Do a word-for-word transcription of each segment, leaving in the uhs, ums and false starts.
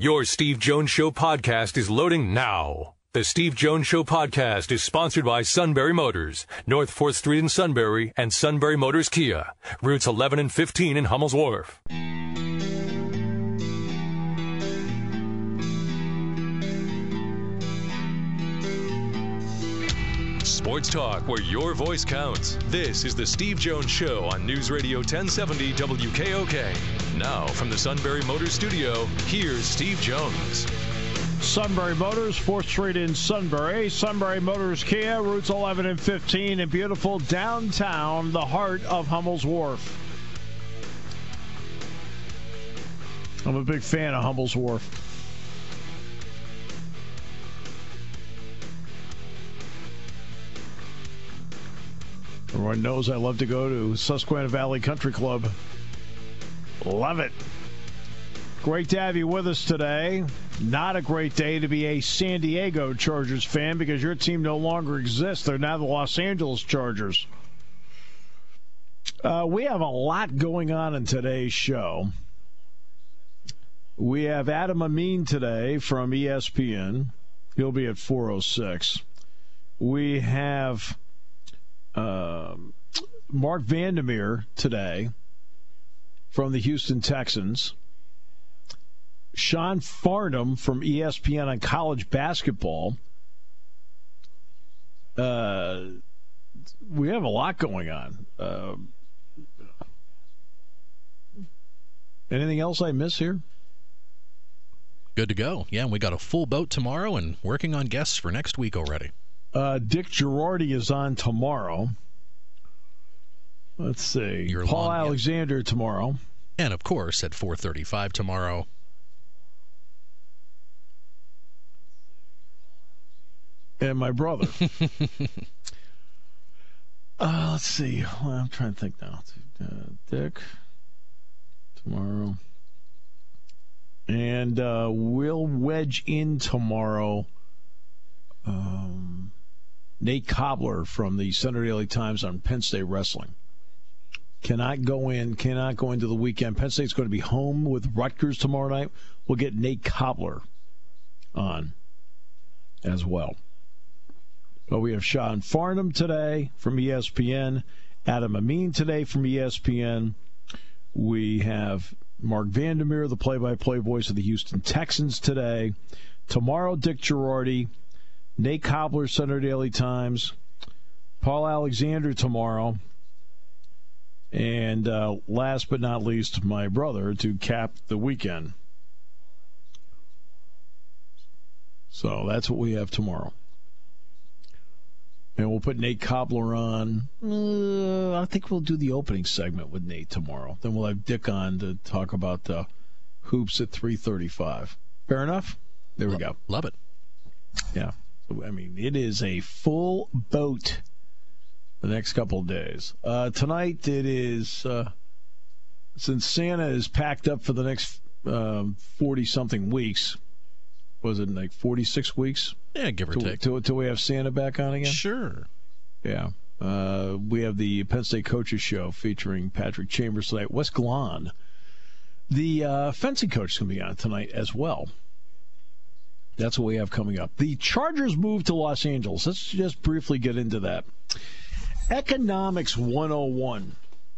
Your Steve Jones Show podcast is loading now. The Steve Jones Show podcast is sponsored by Sunbury Motors, North fourth Street in Sunbury, and Sunbury Motors Kia, routes eleven and fifteen in Hummel's Wharf. Sports talk where your voice counts. This is the Steve Jones Show on News Radio ten seventy W K O K. Now from the Sunbury Motors studio, here's Steve Jones. Sunbury Motors, fourth Street in Sunbury. Sunbury Motors Kia, routes eleven and fifteen in beautiful downtown, the heart of Hummel's Wharf. I'm a big fan of Hummel's Wharf. Everyone knows I love to go to Susquehanna Valley Country Club. Love it. Great to have you with us today. Not a great day to be a San Diego Chargers fan because your team no longer exists. They're now the Los Angeles Chargers. Uh, we have a lot going on in today's show. We have Adam Amin today from E S P N. He'll be at four oh six. We have um, Mark Vandermeer today from the Houston Texans. Sean Farnham from E S P N on college basketball. Uh, we have a lot going on. Uh, anything else I miss here? Good to go. Yeah, we got a full boat tomorrow and working on guests for next week already. Uh, Dick Girardi is on tomorrow. Let's see. Your Paul long, Alexander yeah. tomorrow. And, of course, at four thirty-five tomorrow. And my brother. uh, let's see. Well, I'm trying to think now. Uh, Dick tomorrow. And uh, we'll wedge in tomorrow um, Nate Cobbler from the Centre Daily Times on Penn State Wrestling. Cannot go in, cannot go into the weekend. Penn State's going to be home with Rutgers tomorrow night. We'll get Nate Cobbler on as well. But we have Sean Farnham today from E S P N. Adam Amin today from E S P N. We have Mark Vandermeer, the play-by-play voice of the Houston Texans today. Tomorrow, Dick Girardi. Nate Cobbler, Centre Daily Times. Paul Alexander tomorrow. And uh, last but not least, my brother to cap the weekend. So that's what we have tomorrow. And we'll put Nate Cobbler on. Uh, I think we'll do the opening segment with Nate tomorrow. Then we'll have Dick on to talk about the hoops at three thirty-five. Fair enough? There we go. Love it. Yeah. I mean, it is a full boat the next couple of days. Uh, tonight it is, uh, since Santa is packed up for the next forty-something um, weeks, was it like forty-six weeks? Yeah, give or till, take. Till, till we have Santa back on again? Sure. Yeah. Uh, we have the Penn State Coaches Show featuring Patrick Chambers tonight. Wes Glahn, the uh, fencing coach, is going to be on tonight as well. That's what we have coming up. The Chargers moved to Los Angeles. Let's just briefly get into that. Economics one oh one.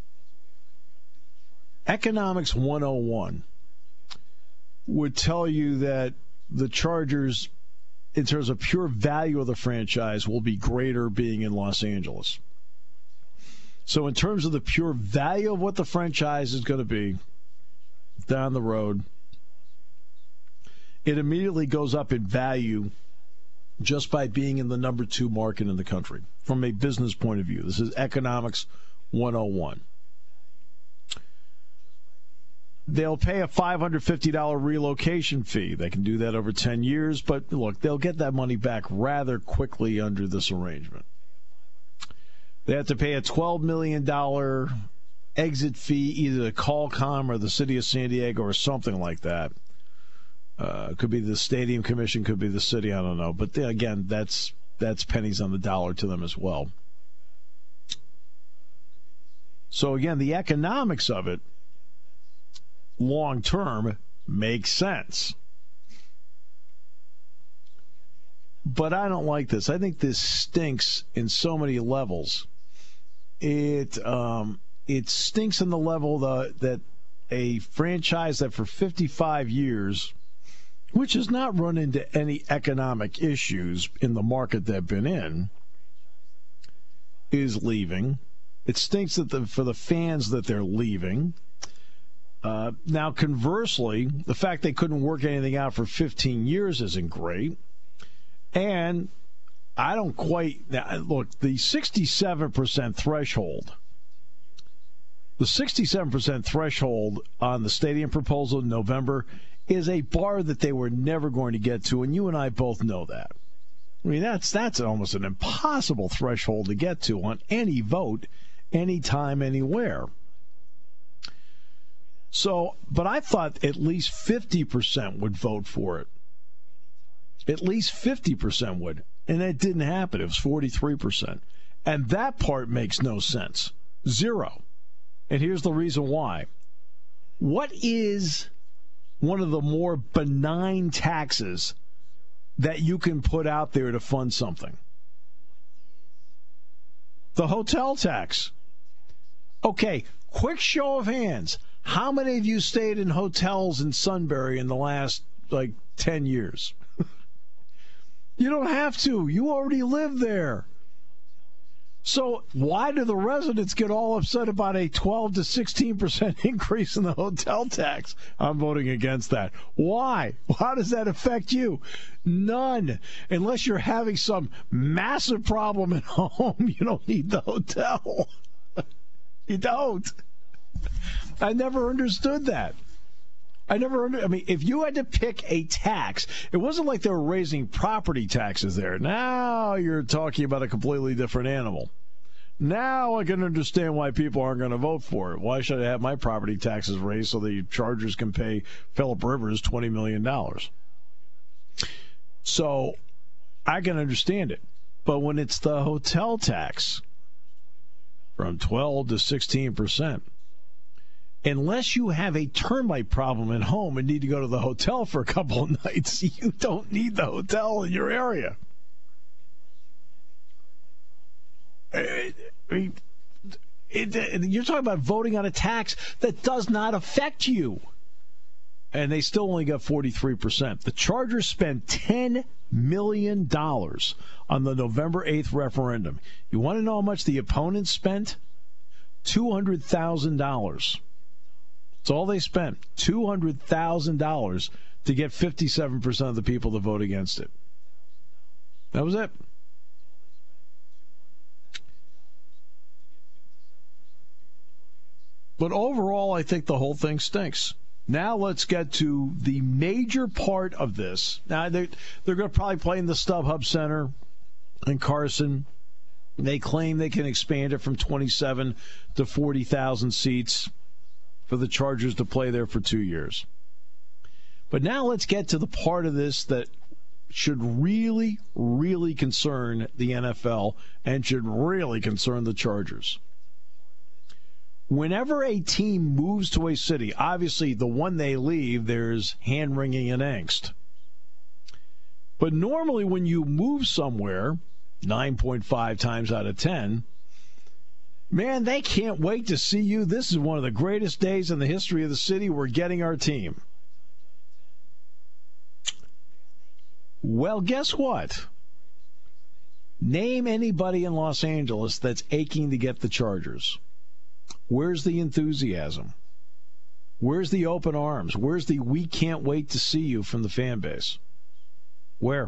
Economics one oh one would tell you that the Chargers, in terms of pure value of the franchise, will be greater being in Los Angeles. So in terms of the pure value of what the franchise is going to be down the road, it immediately goes up in value just by being in the number two market in the country from a business point of view. This is Economics one oh one. They'll pay a five hundred fifty dollars relocation fee. They can do that over ten years, but look, they'll get that money back rather quickly under this arrangement. They have to pay a twelve million dollars exit fee, either to Qualcomm or the city of San Diego or something like that. Uh, could be the stadium commission, could be the city, I don't know. But again, that's that's pennies on the dollar to them as well. So again, the economics of it, long term, makes sense. but I don't like this. I think this stinks in so many levels. It um, it stinks in the level the, that a franchise that for fifty-five years, which has not run into any economic issues in the market they've been in, is leaving. It stinks that the, for the fans that they're leaving. Uh, now, conversely, the fact they couldn't work anything out for fifteen years isn't great. And I don't quite now, look, the sixty-seven percent threshold, the sixty-seven percent threshold on the stadium proposal in November is a bar that they were never going to get to, and you and I both know that. I mean, that's that's almost an impossible threshold to get to on any vote, anytime, anywhere. So, but I thought at least fifty percent would vote for it. At least fifty percent would. And that didn't happen. It was forty-three percent. And that part makes no sense. Zero. And here's the reason why. What is one of the more benign taxes that you can put out there to fund something? The hotel tax. Okay, quick show of hands. How many of you stayed in hotels in Sunbury in the last, like, ten years? You don't have to. You already live there. So why do the residents get all upset about a twelve to sixteen percent increase in the hotel tax? I'm voting against that. Why? How does that affect you? None. Unless you're having some massive problem at home, you don't need the hotel. You don't. I never understood that. I never under, I mean, if you had to pick a tax, it wasn't like they were raising property taxes there. Now you're talking about a completely different animal. Now I can understand why people aren't going to vote for it. Why should I have my property taxes raised so the Chargers can pay Phillip Rivers twenty million dollars? So I can understand it. But when it's the hotel tax from twelve to sixteen percent, unless you have a termite problem at home and need to go to the hotel for a couple of nights, you don't need the hotel in your area. It, it, it, you're talking about voting on a tax that does not affect you. And they still only got forty-three percent. The Chargers spent ten million dollars on the November eighth referendum. You want to know how much the opponents spent? two hundred thousand dollars. That's all they spent, two hundred thousand dollars to get fifty-seven percent of the people to vote against it. That was it. But overall, I think the whole thing stinks. Now let's get to the major part of this. Now, they're, they're going to probably play in the StubHub Center in Carson. They claim they can expand it from twenty-seven to forty thousand seats for the Chargers to play there for two years. But now let's get to the part of this that should really, really concern the N F L and should really concern the Chargers. Whenever a team moves to a city, obviously the one they leave, there's hand-wringing and angst. But normally when you move somewhere, nine point five times out of ten, man, they can't wait to see you. This is one of the greatest days in the history of the city. We're getting our team. Well, guess what? Name anybody in Los Angeles that's aching to get the Chargers. Where's the enthusiasm? Where's the open arms? Where's the we can't wait to see you from the fan base? Where?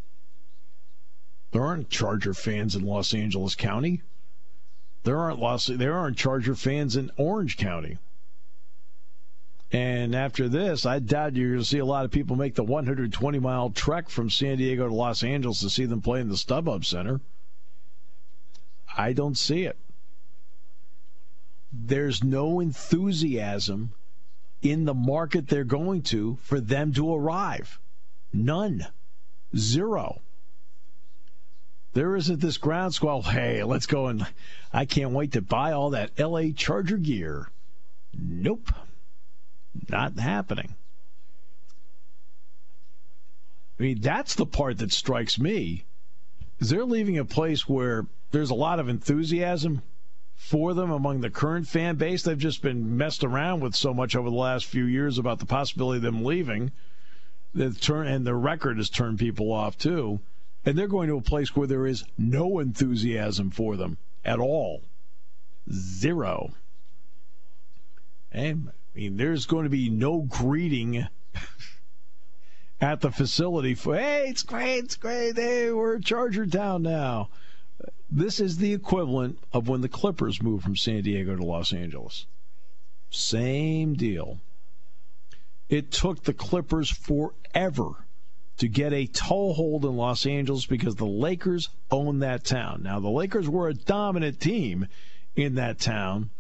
There aren't Charger fans in Los Angeles County. There aren't Los, there aren't Charger fans in Orange County. And after this, I doubt you're going to see a lot of people make the one hundred twenty mile trek from San Diego to Los Angeles to see them play in the StubHub Center. I don't see it. There's no enthusiasm in the market they're going to for them to arrive. None. Zero. There isn't this groundswell, hey, let's go and I can't wait to buy all that L A Charger gear. Nope. Not happening. I mean, that's the part that strikes me. Is they're leaving a place where there's a lot of enthusiasm for them among the current fan base. They've just been messed around with so much over the last few years about the possibility of them leaving. They've turned, and their record has turned people off too. And they're going to a place where there is no enthusiasm for them at all. Zero. And I mean, there's going to be no greeting at the facility for, hey, it's great, it's great, hey, we're Charger Town now. This is the equivalent of when the Clippers moved from San Diego to Los Angeles. Same deal. It took the Clippers forever to get a toehold in Los Angeles because the Lakers own that town. Now, the Lakers were a dominant team in that town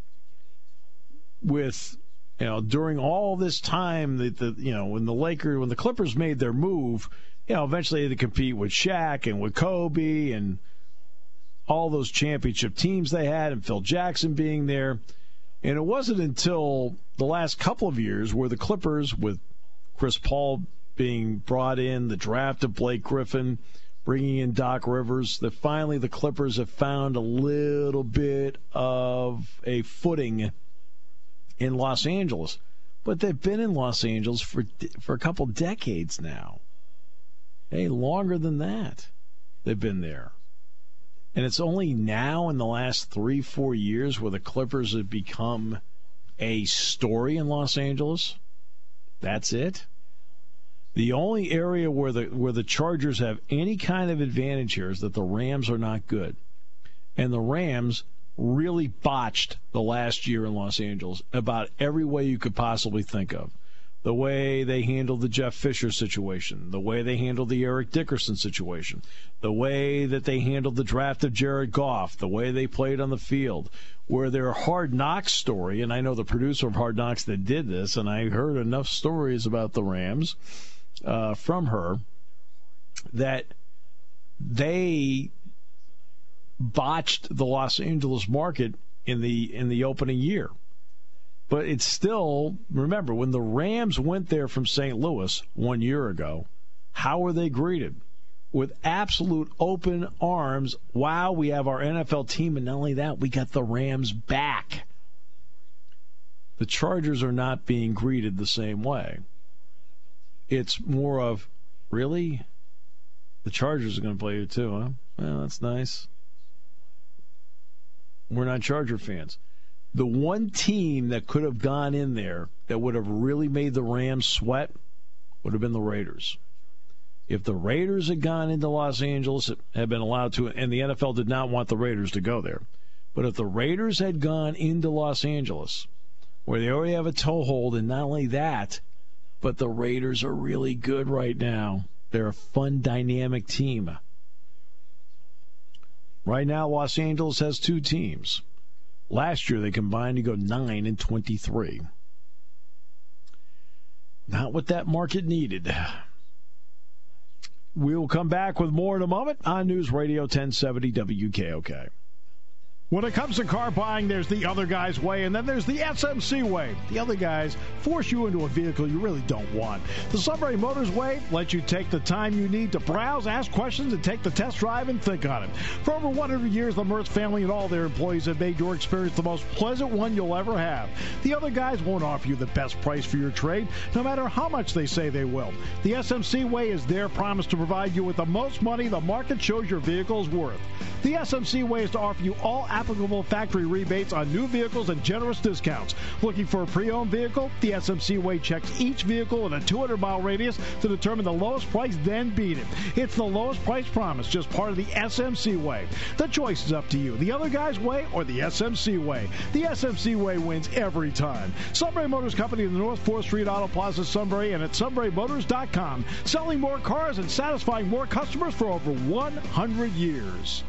with, you know, during all this time that the, you know, when the Lakers, when the Clippers made their move, you know, eventually they had to compete with Shaq and with Kobe and all those championship teams they had, and Phil Jackson being there. And it wasn't until the last couple of years where the Clippers, with Chris Paul being brought in, the draft of Blake Griffin, bringing in Doc Rivers, that finally the Clippers have found a little bit of a footing in Los Angeles. But they've been in Los Angeles for for a couple decades now. Hey, longer than that they've been there. And it's only now in the last three, four years where the Clippers have become a story in Los Angeles. That's it. The only area where the where the Chargers have any kind of advantage here is that the Rams are not good. And the Rams really botched the last year in Los Angeles about every way you could possibly think of. The way they handled the Jeff Fisher situation, the way they handled the Eric Dickerson situation, the way that they handled the draft of Jared Goff, the way they played on the field, where their Hard Knocks story, and I know the producer of Hard Knocks that did this, and I heard enough stories about the Rams uh, from her, that they botched the Los Angeles market in the in the opening year. But it's still, remember, when the Rams went there from Saint Louis one year ago, how were they greeted? With absolute open arms. Wow, we have our N F L team, and not only that, we got the Rams back. The Chargers are not being greeted the same way. It's more of, really? The Chargers are going to play you too, huh? Well, that's nice. We're not Charger fans. The one team that could have gone in there that would have really made the Rams sweat would have been the Raiders. If the Raiders had gone into Los Angeles, had been allowed to, and the N F L did not want the Raiders to go there, but if the Raiders had gone into Los Angeles, where they already have a toehold, and not only that, but the Raiders are really good right now. They're a fun, dynamic team. Right now, Los Angeles has two teams. Last year, they combined to go nine and twenty-three. Not what that market needed. We will come back with more in a moment on News Radio ten seventy W K O K. When it comes to car buying, there's the other guy's way, and then there's the S M C way. The other guys force you into a vehicle you really don't want. The Sunbury Motors way lets you take the time you need to browse, ask questions, and take the test drive and think on it. For over one hundred years, the Mertz family and all their employees have made your experience the most pleasant one you'll ever have. The other guys won't offer you the best price for your trade, no matter how much they say they will. The S M C way is their promise to provide you with the most money the market shows your vehicle is worth. The S M C way is to offer you all applicable factory rebates on new vehicles and generous discounts. Looking for a pre-owned vehicle? The S M C way checks each vehicle in a two hundred mile radius to determine the lowest price, then beat it. It's the lowest price promise, just part of the S M C way. The choice is up to you. The other guy's way or the S M C way. The S M C way wins every time. Sunbury Motors Company in the North fourth Street Auto Plaza, Sunbury, and at sunbury motors dot com. Selling more cars and satisfying more customers for over one hundred years.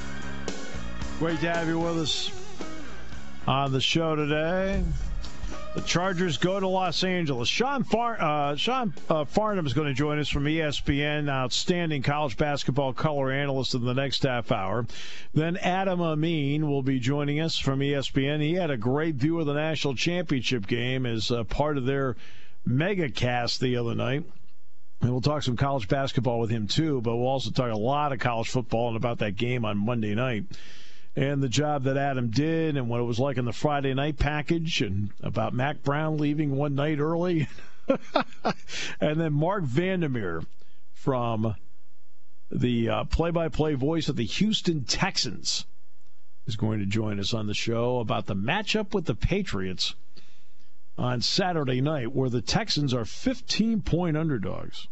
Great to have you with us on the show today. The Chargers go to Los Angeles. Sean, Far- uh, Sean uh, Farnham is going to join us from E S P N, outstanding college basketball color analyst in the next half hour. Then Adam Amin will be joining us from E S P N. He had a great view of the national championship game as uh, part of their mega cast the other night. And we'll talk some college basketball with him too, but we'll also talk a lot of college football and about that game on Monday night. And the job that Adam did and what it was like in the Friday night package and about Mac Brown leaving one night early. And then Mark Vandermeer from the uh, play-by-play voice of the Houston Texans is going to join us on the show about the matchup with the Patriots on Saturday night, where the Texans are fifteen-point underdogs.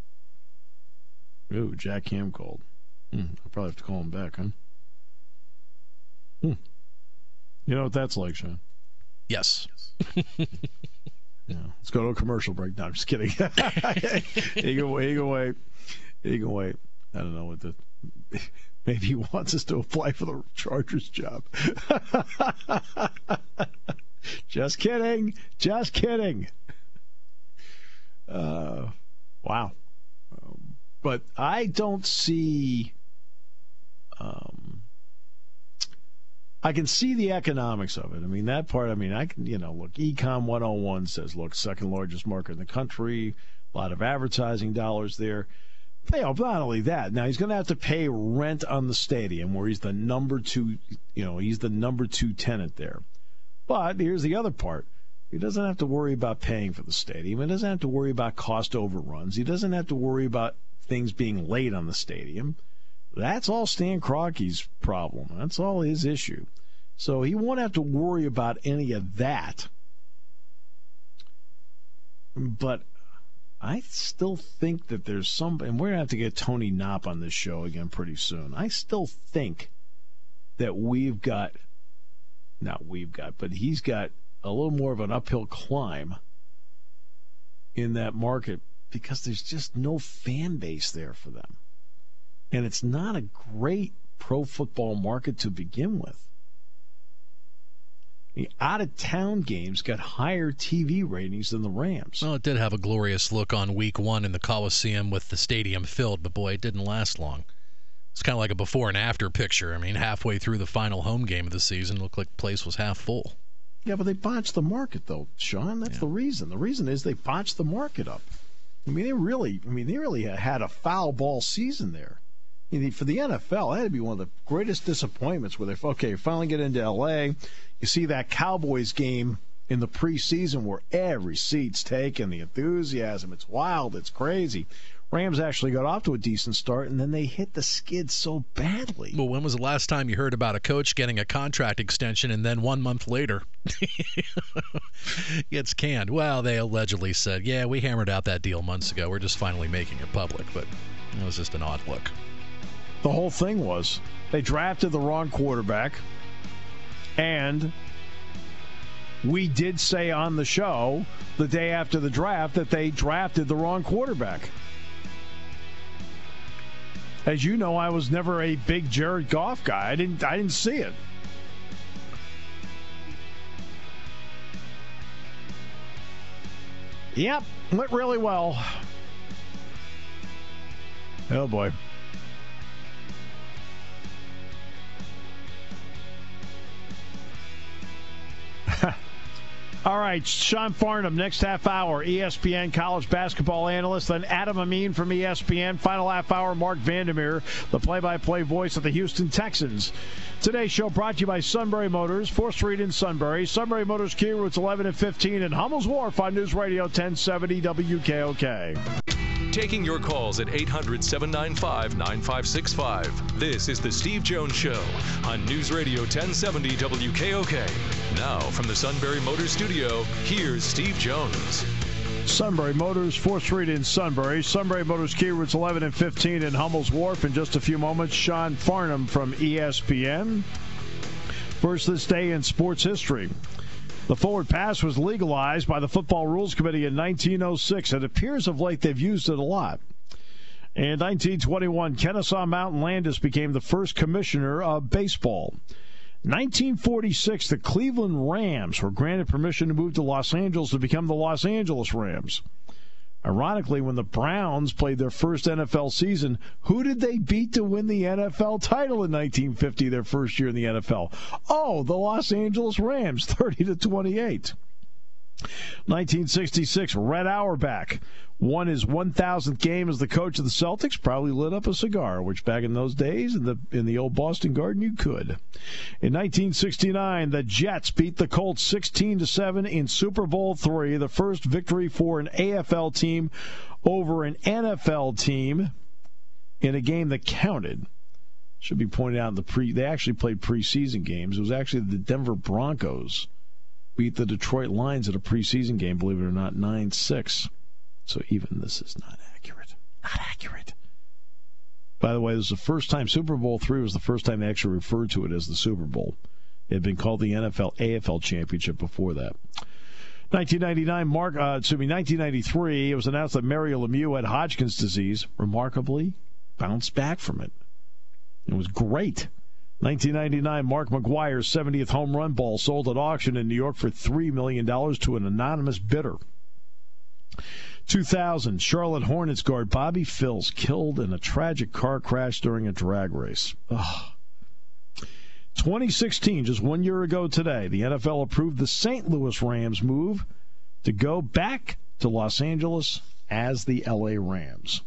Ooh, Jack Ham called. Hmm, I'll probably have to call him back, huh? Hmm. You know what that's like, Sean? Yes. Yeah. Let's go to a commercial break. No, I'm just kidding. he can wait. He can wait. He can wait. I don't know what the... Maybe he wants us to apply for the Chargers job. Just kidding. Just kidding. Uh, wow. Um, but I don't see... Um, I can see the economics of it. I mean, that part, I mean, I can, you know, look, Econ one oh one says, look, second largest market in the country, a lot of advertising dollars there. But, not only that, now he's going to have to pay rent on the stadium where he's the number two, you know, he's the number two tenant there. But here's the other part. He doesn't have to worry about paying for the stadium. He doesn't have to worry about cost overruns. He doesn't have to worry about things being late on the stadium. That's all Stan Kroenke's problem. That's all his issue. So he won't have to worry about any of that. But I still think that there's some, and we're going to have to get Tony Knopp on this show again pretty soon. I still think that we've got, not we've got, but he's got a little more of an uphill climb in that market because there's just no fan base there for them. And it's not a great pro football market to begin with. The out-of-town games got higher T V ratings than the Rams. Well, it did have a glorious look on week one in the Coliseum with the stadium filled, but boy, it didn't last long. It's kind of like a before and after picture. I mean, halfway through the final home game of the season, it looked like the place was half full. Yeah, but they botched the market, though, Sean. That's yeah. the reason. The reason is they botched the market up. I mean, they really, I mean, they really had a foul ball season there. For the N F L, that had to be one of the greatest disappointments where they, okay, finally get into L A. You see that Cowboys game in the preseason where every seat's taken, the enthusiasm, it's wild, it's crazy. Rams actually got off to a decent start, and then they hit the skid so badly. Well, when was the last time you heard about a coach getting a contract extension and then one month later gets canned? Well, they allegedly said, yeah, we hammered out that deal months ago. We're just finally making it public, but it was just an odd look. The whole thing was they drafted the wrong quarterback, and we did say on the show the day after the draft that they drafted the wrong quarterback. As you know, I was never a big Jared Goff guy. I didn't I didn't see it. Yep, went really well. Oh boy. All right, Sean Farnham, next half hour, E S P N college basketball analyst. Then Adam Amin from E S P N. Final half hour, Mark Vandermeer, the play-by-play voice of the Houston Texans. Today's show brought to you by Sunbury Motors, fourth Street in Sunbury. Sunbury Motors, Kia, routes eleven and fifteen, and Hummel's Wharf on News Radio ten seventy W K O K. Taking your calls at eight hundred, seven nine five, nine five six five. This is The Steve Jones Show on News Radio ten seventy W K O K. Now, from the Sunbury Motors studio, here's Steve Jones. Sunbury Motors, fourth Street in Sunbury. Sunbury Motors, Kia, routes eleven and fifteen in Hummel's Wharf. In just a few moments, Sean Farnham from E S P N. First this day in sports history. The forward pass was legalized by the Football Rules Committee in nineteen oh six. It appears of late they've used it a lot. In nineteen twenty-one, Kennesaw Mountain Landis became the first commissioner of baseball. nineteen forty-six, the Cleveland Rams were granted permission to move to Los Angeles to become the Los Angeles Rams. Ironically, when the Browns played their first N F L season, who did they beat to win the N F L title in nineteen fifty, their first year in the N F L? Oh, the Los Angeles Rams, thirty to twenty-eight. nineteen sixty-six, Red Auerbach won his one thousandth game as the coach of the Celtics, probably lit up a cigar, which back in those days in the in the old Boston Garden you could. In nineteen sixty-nine, the Jets beat the Colts sixteen to seven in Super Bowl three, the first victory for an A F L team over an N F L team in a game that counted. Should be pointed out in the pre they actually played preseason games. It was actually the Denver Broncos beat the Detroit Lions at a preseason game, believe it or not, nine six. So even this is not accurate. Not accurate. By the way, this is the first time, Super Bowl three was the first time they actually referred to it as the Super Bowl. It had been called the N F L A F L Championship before that. nineteen ninety-nine, Mark, uh, excuse me, nineteen ninety-three, it was announced that Mario Lemieux had Hodgkin's disease. Remarkably, bounced back from it. It was great. nineteen ninety-nine, Mark McGwire's seventieth home run ball sold at auction in New York for three million dollars to an anonymous bidder. two thousand, Charlotte Hornets guard Bobby Phills killed in a tragic car crash during a drag race. Ugh. twenty sixteen, just one year ago today, the N F L approved the Saint Louis Rams move to go back to Los Angeles as the L A Rams.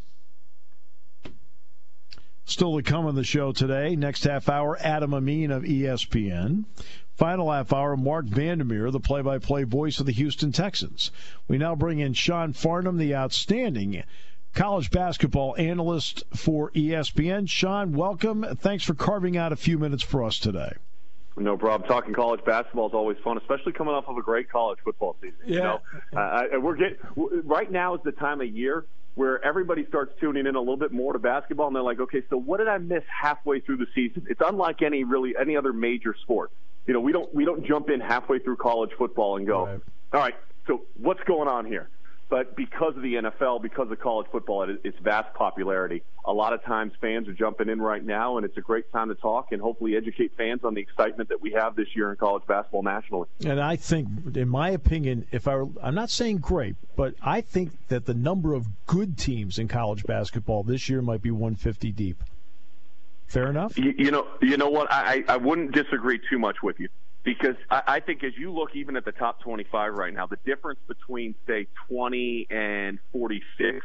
Still to come on the show today, next half hour, Adam Amin of E S P N. Final half hour, Mark Vandermeer, the play-by-play voice of the Houston Texans. We now bring in Sean Farnham, the outstanding college basketball analyst for E S P N. Sean, welcome. Thanks for carving out a few minutes for us today. No problem. Talking college basketball is always fun, especially coming off of a great college football season. Yeah. You know, uh, we're getting right now is the time of year where everybody starts tuning in a little bit more to basketball, and they're like, okay, so what did I miss halfway through the season? It's unlike any really any other major sport. You know, we don't we don't jump in halfway through college football and go, right. all right, so what's going on here? But because of the N F L, because of college football, its vast popularity, a lot of times fans are jumping in right now, and it's a great time to talk and hopefully educate fans on the excitement that we have this year in college basketball nationally. And I think, in my opinion, if I were, I'm not saying great, but I think that the number of good teams in college basketball this year might be one hundred fifty deep. Fair enough? You, you know, you know what? I, I wouldn't disagree too much with you. Because I, I think as you look even at the top twenty-five right now, the difference between, say, twenty and forty-six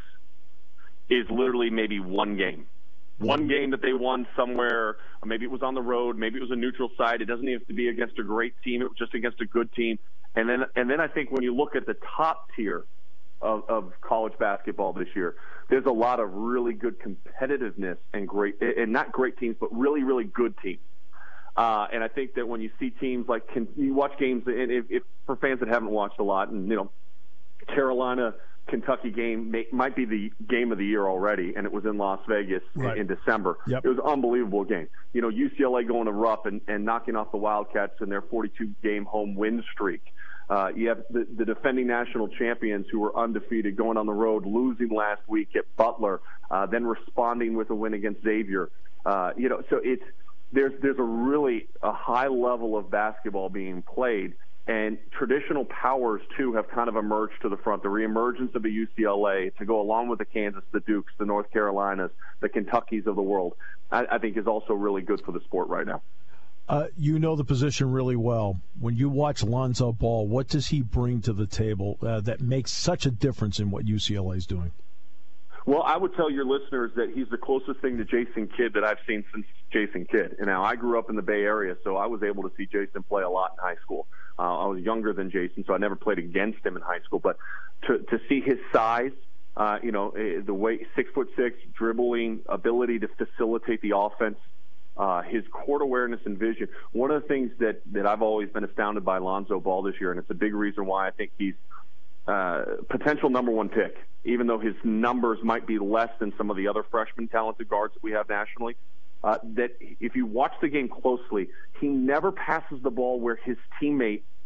is literally maybe one game. One game that they won somewhere, or maybe it was on the road, maybe it was a neutral site. It doesn't even have to be against a great team. It was just against a good team. And then and then I think when you look at the top tier of, of college basketball this year, there's a lot of really good competitiveness and great, and not great teams, but really, really good teams. Uh, and I think that when you see teams like can, you watch games, and if, if for fans that haven't watched a lot, and you know, Carolina Kentucky game may, might be the game of the year already, and it was in Las Vegas right. in, in December. Yep. It was an unbelievable game. You know, U C L A going to Rupp and, and knocking off the Wildcats in their forty-two game home win streak. Uh, you have the, the defending national champions who were undefeated going on the road, losing last week at Butler, uh, then responding with a win against Xavier. Uh, you know, so it's There's there's a really a high level of basketball being played, and traditional powers too have kind of emerged to the front. The reemergence of the U C L A to go along with the Kansas, the Dukes, the North Carolinas, the Kentuckys of the world, I, I think is also really good for the sport right now. Uh, you know the position really well. When you watch Lonzo Ball, what does he bring to the table uh, that makes such a difference in what U C L A is doing? Well, I would tell your listeners that he's the closest thing to Jason Kidd that I've seen since Jason Kidd. And now I grew up in the Bay Area, so I was able to see Jason play a lot in high school. Uh, I was younger than Jason, so I never played against him in high school. But to to see his size, uh, you know, the way six foot six, dribbling, ability to facilitate the offense, uh, his court awareness and vision. One of the things that that I've always been astounded by Lonzo Ball this year, and it's a big reason why I think he's Uh, potential number one pick, even though his numbers might be less than some of the other freshman talented guards that we have nationally, uh, that if you watch the game closely, he never passes the ball where his teammate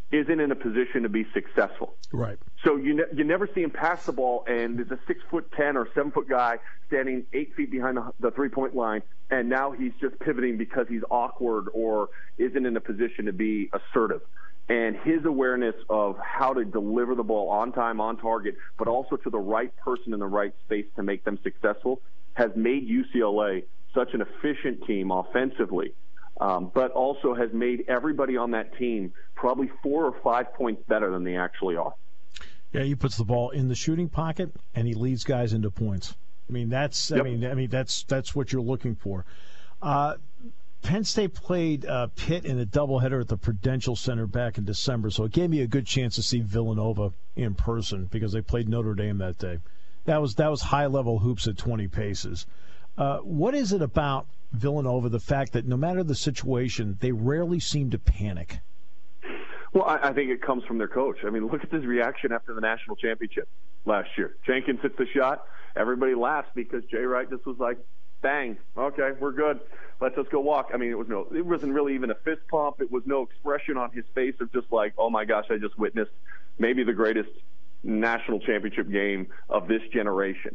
isn't in a position to be successful. Right. So you ne- you never see him pass the ball, and there's a six foot ten or seven foot guy standing eight feet behind the, the three point line, and now he's just pivoting because he's awkward or isn't in a position to be assertive. And his awareness of how to deliver the ball on time, on target, but also to the right person in the right space to make them successful has made U C L A such an efficient team offensively. Um, but also has made everybody on that team probably four or five points better than they actually are. Yeah, he puts the ball in the shooting pocket and he leads guys into points. I mean, that's Yep. I mean, I mean that's that's what you're looking for. Uh, Penn State played uh, Pitt in a doubleheader at the Prudential Center back in December, so it gave me a good chance to see Villanova in person because they played Notre Dame that day. That was that was high level hoops at twenty paces. Uh, what is it about Villanova, the fact that no matter the situation, they rarely seem to panic? Well, I, I think it comes from their coach. I mean, look at his reaction after the national championship last year. Jenkins hits the shot. Everybody laughs because Jay Wright just was like, bang, okay, we're good. Let's just go walk. I mean, it was no, it wasn't really even a fist pump. It was no expression on his face of just like, oh my gosh, I just witnessed maybe the greatest national championship game of this generation.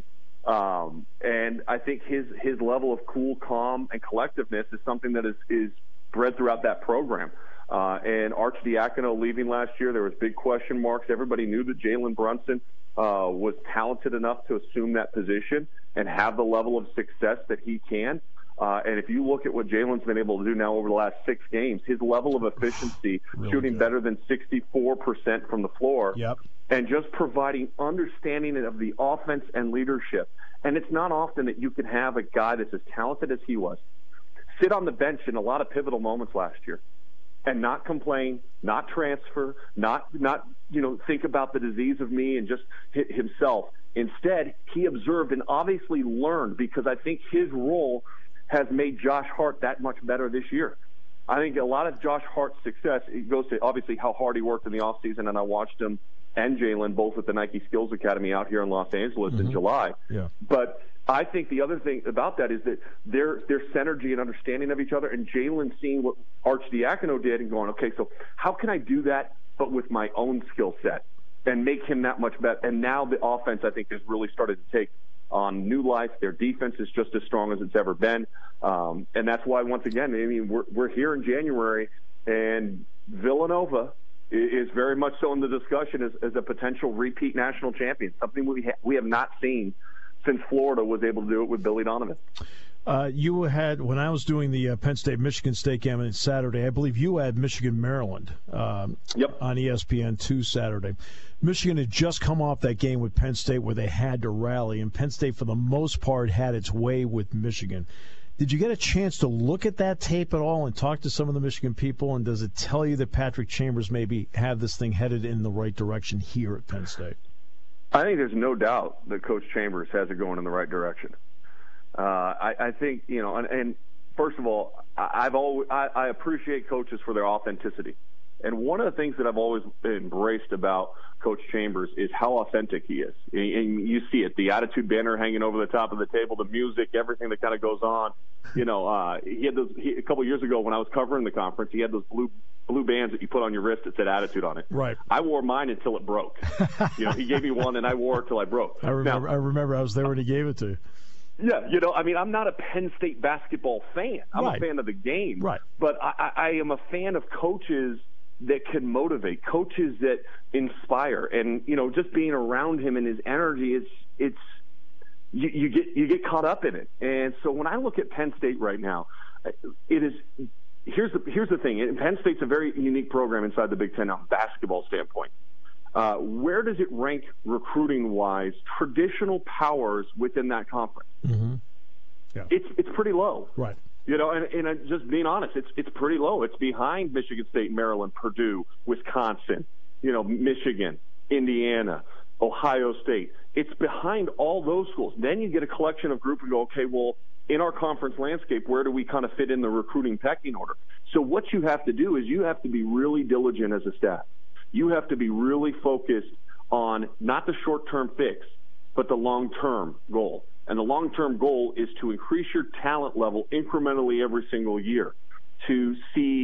Um, and I think his his level of cool, calm, and collectiveness is something that is, is bred throughout that program. Uh, and Arcidiacono leaving last year, there was big question marks. Everybody knew that Jalen Brunson uh, was talented enough to assume that position and have the level of success that he can. Uh, and if you look at what Jalen's been able to do now over the last six games, his level of efficiency, really shooting good. Better than sixty-four percent from the floor, yep. and just providing understanding of the offense and leadership. And it's not often that you can have a guy that's as talented as he was sit on the bench in a lot of pivotal moments last year and not complain, not transfer, not, not you know, think about the disease of me and just hit himself. Instead, he observed and obviously learned, because I think his role has made Josh Hart that much better this year. I think a lot of Josh Hart's success, it goes to obviously how hard he worked in the offseason, and I watched him and Jalen both at the Nike Skills Academy out here in Los Angeles mm-hmm. in July. Yeah. But I think the other thing about that is that their their synergy and understanding of each other, and Jalen seeing what Arcidiacono did and going, okay, so how can I do that but with my own skill set and make him that much better? And now the offense, I think, has really started to take on new life. Their defense is just as strong as it's ever been. Um, and that's why, once again, I mean, we're, we're here in January, and Villanova is very much so in the discussion as, as a potential repeat national champion, something we, ha- we have not seen since Florida was able to do it with Billy Donovan. Uh, you had, when I was doing the uh, Penn State-Michigan State game on Saturday, I believe you had Michigan-Maryland um, yep. on E S P N two Saturday. Michigan had just come off that game with Penn State where they had to rally, and Penn State, for the most part, had its way with Michigan. Did you get a chance to look at that tape at all and talk to some of the Michigan people, and does it tell you that Patrick Chambers maybe have this thing headed in the right direction here at Penn State? I think there's no doubt that Coach Chambers has it going in the right direction. Uh, I, I think, you know, and, and first of all, I've always, I, I appreciate coaches for their authenticity. And one of the things that I've always embraced about Coach Chambers is how authentic he is. And you see it, the attitude banner hanging over the top of the table, the music, everything that kind of goes on. You know, uh, he had those, he, a couple of years ago when I was covering the conference, he had those blue blue bands that you put on your wrist that said attitude on it. Right. I wore mine until it broke. You know, he gave me one and I wore it till I broke. I remember, now, I remember I was there when he gave it to you. Yeah, you know, I mean, I'm not a Penn State basketball fan. I'm right. a fan of the game. Right. But I, I am a fan of coaches that can motivate, coaches that inspire. And, you know, just being around him and his energy, it's it's you, you get you get caught up in it. And so when I look at Penn State right now, it is here's the here's the thing. Penn State's a very unique program inside the Big Ten on a basketball standpoint. Uh, where does it rank recruiting-wise, traditional powers within that conference? Mm-hmm. Yeah. It's it's pretty low. Right. You know, and, and just being honest, it's it's pretty low. It's behind Michigan State, Maryland, Purdue, Wisconsin, you know, Michigan, Indiana, Ohio State. It's behind all those schools. Then you get a collection of group and go, okay, well, in our conference landscape, where do we kind of fit in the recruiting pecking order? So what you have to do is you have to be really diligent as a staff. You have to be really focused on not the short-term fix, but the long-term goal. And the long-term goal is to increase your talent level incrementally every single year, to see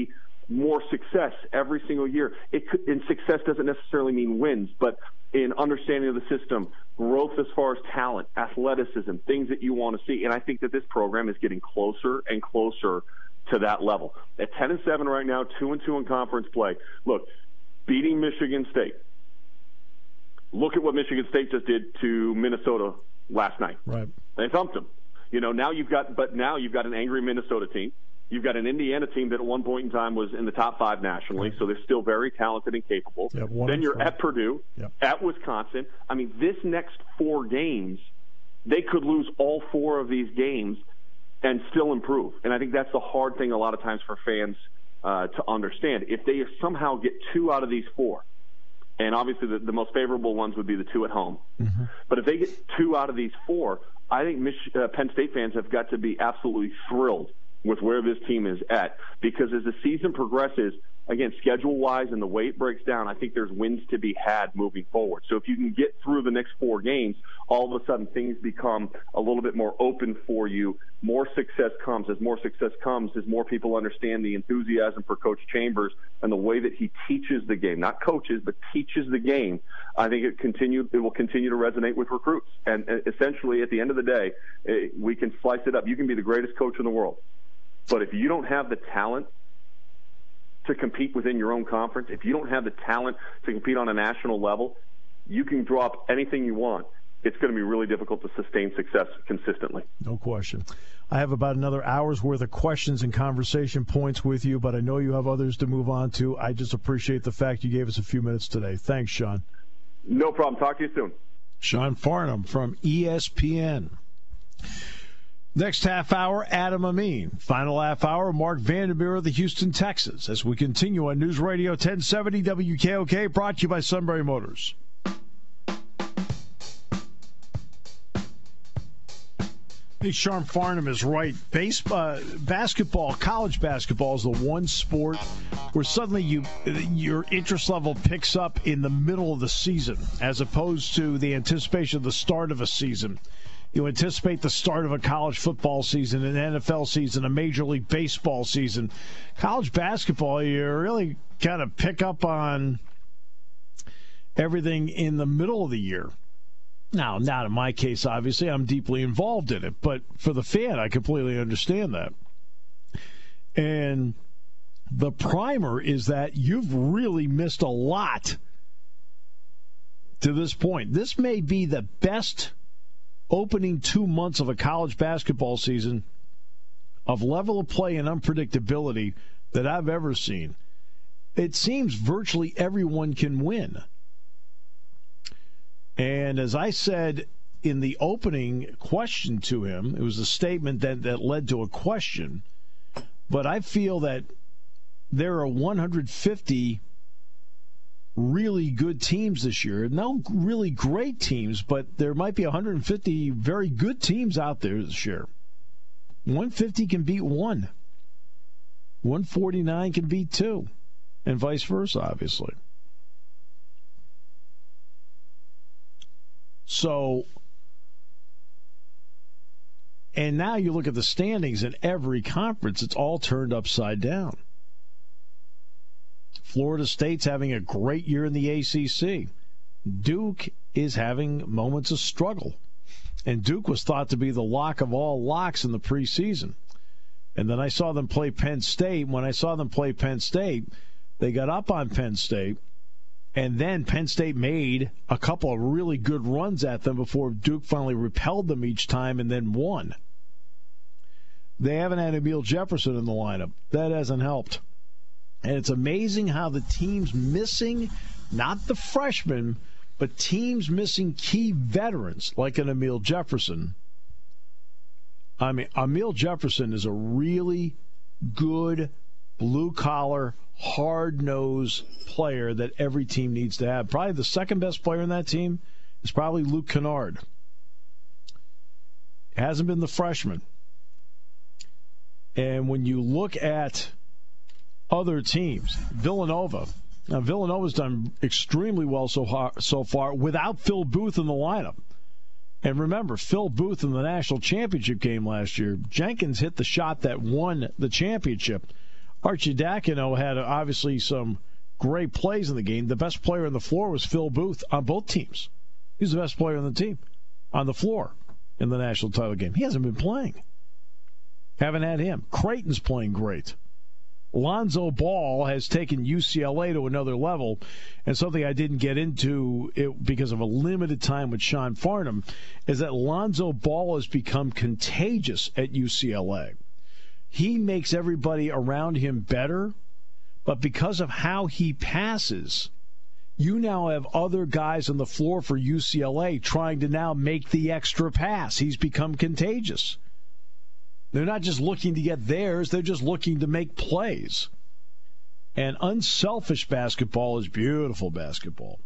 more success every single year. It could, and success doesn't necessarily mean wins, but in understanding of the system, growth as far as talent, athleticism, things that you want to see. And I think that this program is getting closer and closer to that level. At ten and seven right now, two and two in conference play. Look, beating Michigan State. Look at what Michigan State just did to Minnesota last night. Right. They thumped them. You know, now you've got, but now you've got an angry Minnesota team. You've got an Indiana team that at one point in time was in the top five nationally, so they're still very talented and capable. Yep, then you're four. at Purdue, yep. at Wisconsin. I mean, this next four games, they could lose all four of these games and still improve. And I think that's the hard thing a lot of times for fans uh, to understand. If they somehow get two out of these four, and obviously the, the most favorable ones would be the two at home, mm-hmm. but if they get two out of these four, I think Mich- uh, Penn State fans have got to be absolutely thrilled with where this team is at, because as the season progresses, again, schedule-wise and the way it breaks down, I think there's wins to be had moving forward. So if you can get through the next four games, all of a sudden things become a little bit more open for you. More success comes. As more success comes, as more people understand the enthusiasm for Coach Chambers and the way that he teaches the game, not coaches, but teaches the game, I think it continue, it will continue to resonate with recruits. And essentially, at the end of the day, we can slice it up. You can be the greatest coach in the world, but if you don't have the talent to compete within your own conference, if you don't have the talent to compete on a national level, you can draw up anything you want. It's going to be really difficult to sustain success consistently. No question. I have about another hour's worth of questions and conversation points with you, but I know you have others to move on to. I just appreciate the fact you gave us a few minutes today. Thanks, Sean. No problem. Talk to you soon. Sean Farnham from E S P N. Next half hour, Adam Amin. Final half hour, Mark Vandermeer of the Houston Texans, as we continue on News Radio ten seventy W K O K, brought to you by Sunbury Motors. Hey, Sean Farnham is right. Base, uh, basketball, college basketball is the one sport where suddenly you your interest level picks up in the middle of the season, as opposed to the anticipation of the start of a season. You anticipate the start of a college football season, an N F L season, a Major League Baseball season. College basketball, you really kind of pick up on everything in the middle of the year. Now, not in my case, obviously. I'm deeply involved in it. But for the fan, I completely understand that. And the primer is that you've really missed a lot to this point. This may be the best opening two months of a college basketball season of level of play and unpredictability that I've ever seen. It seems virtually everyone can win. And as I said in the opening question to him, it was a statement that, that led to a question, but I feel that there are one hundred fifty really good teams this year. No really great teams, but there might be one hundred fifty very good teams out there this year. one fifty can beat one. one forty-nine can beat two. And vice versa, obviously. So, and now you look at the standings in every conference, it's all turned upside down. Florida State's having a great year in the A C C. Duke is having moments of struggle. And Duke was thought to be the lock of all locks in the preseason. And then I saw them play Penn State. When I saw them play Penn State, they got up on Penn State. And then Penn State made a couple of really good runs at them before Duke finally repelled them each time and then won. They haven't had Emil Jefferson in the lineup. That hasn't helped. And it's amazing how the teams missing, not the freshmen, but teams missing key veterans like an Emil Jefferson. I mean, Emil Jefferson is a really good blue-collar, hard-nosed player that every team needs to have. Probably the second best player in that team is probably Luke Kennard. It hasn't been the freshman. And when you look at other teams, Villanova. Now, Villanova's done extremely well so far, so far without Phil Booth in the lineup. And remember, Phil Booth in the national championship game last year, Jenkins hit the shot that won the championship Arcidiacono had obviously some great plays in the game. The best player on the floor was Phil Booth on both teams. He's the best player on the team, on the floor in the national title game. He hasn't been playing. Haven't had him. Creighton's playing great. Lonzo Ball has taken U C L A to another level, and something I didn't get into it because of a limited time with Sean Farnham is that Lonzo Ball has become contagious at U C L A. He makes everybody around him better, but because of how he passes, you now have other guys on the floor for U C L A trying to now make the extra pass. He's become contagious. They're not just looking to get theirs, they're just looking to make plays. And unselfish basketball is beautiful basketball.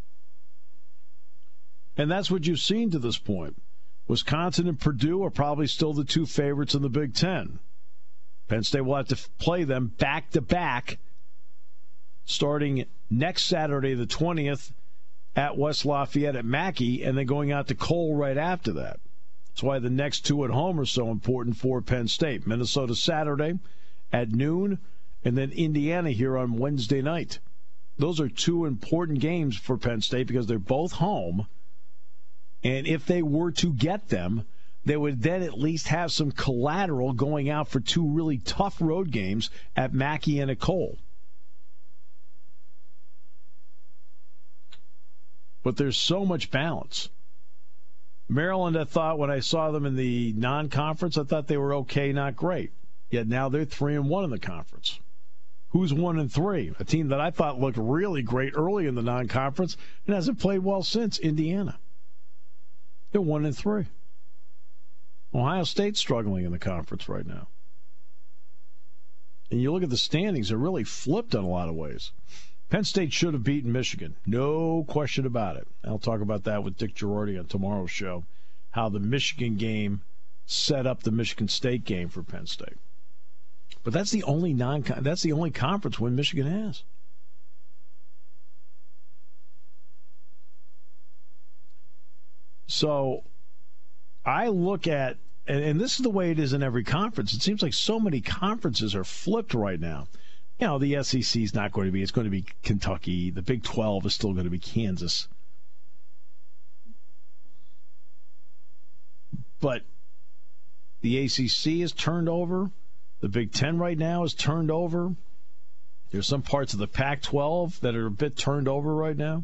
And that's what you've seen to this point. Wisconsin and Purdue are probably still the two favorites in the Big Ten. Penn State will have to play them back-to-back starting next Saturday the twentieth at West Lafayette at Mackey, and then going out to Cole right after that. That's why the next two at home are so important for Penn State. Minnesota Saturday at noon, and then Indiana here on Wednesday night. Those are two important games for Penn State because they're both home. And if they were to get them, they would then at least have some collateral going out for two really tough road games at Mackey and at Cole. But there's so much balance. Maryland, I thought when I saw them in the non-conference, I thought they were okay, not great. Yet now they're three and one in the conference. Who's one and three? A team that I thought looked really great early in the non-conference and hasn't played well since. Indiana. They're one and three. Ohio State's struggling in the conference right now. And you look at the standings; they're really flipped in a lot of ways. Penn State should have beaten Michigan. No question about it. I'll talk about that with Dick Girardi on tomorrow's show, how the Michigan game set up the Michigan State game for Penn State. But that's the only non that's the only conference win Michigan has. So I look at, and, and this is the way it is in every conference. It seems like so many conferences are flipped right now. You know, the S E C is not going to be, it's going to be Kentucky. The Big twelve is still going to be Kansas. But the A C C is turned over. The Big Ten right now is turned over. There's some parts of the Pac twelve that are a bit turned over right now.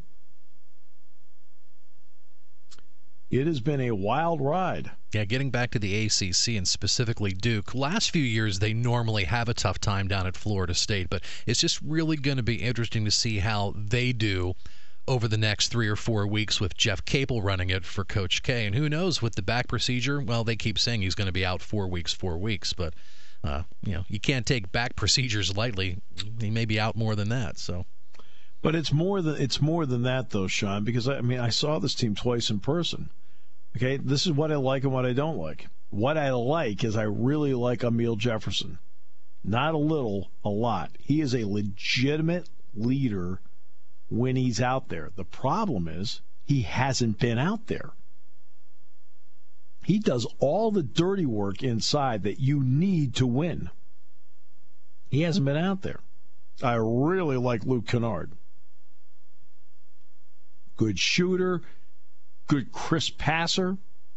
It has been a wild ride. Yeah, getting back to the A C C and specifically Duke, last few years they normally have a tough time down at Florida State, but it's just really going to be interesting to see how they do over the next three or four weeks with Jeff Capel running it for Coach K. And who knows, with the back procedure, well, they keep saying he's going to be out four weeks, four weeks, but uh, you know, you can't take back procedures lightly. He may be out more than that, so. But it's more than it's more than that, though, Sean, because, I mean, I saw this team twice in person. Okay, this is what I like and what I don't like. What I like is I really like Emil Jefferson. Not a little, a lot. He is a legitimate leader when he's out there. The problem is he hasn't been out there. He does all the dirty work inside that you need to win. He hasn't been out there. I really like Luke Kennard. Good shooter. Good crisp passer.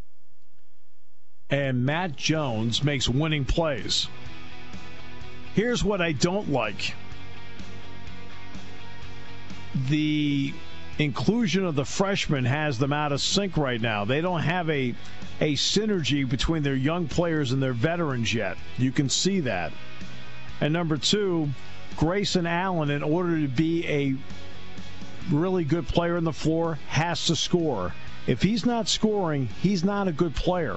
And Matt Jones makes winning plays. Here's what I don't like. The inclusion of the freshmen has them out of sync right now. They don't have a, a synergy between their young players and their veterans yet. You can see that. And number two, Grayson Allen, in order to be a really good player on the floor, has to score. If he's not scoring, he's not a good player.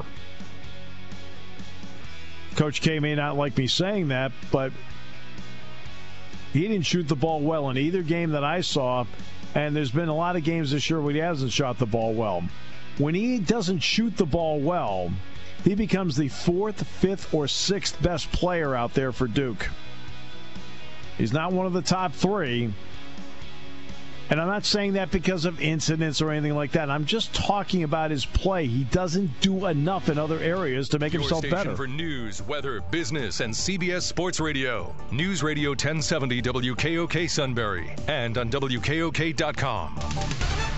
Coach K may not like me saying that, but he didn't shoot the ball well in either game that I saw, and there's been a lot of games this year where he hasn't shot the ball well. When he doesn't shoot the ball well, he becomes the fourth, fifth, or sixth best player out there for Duke. He's not one of the top three, And I'm not saying that because of incidents or anything like that. I'm just talking about his play. He doesn't do enough in other areas to make Your himself station better. For news, weather, business, and C B S Sports Radio. News Radio ten seventy W K O K Sunbury and on W K O K dot com.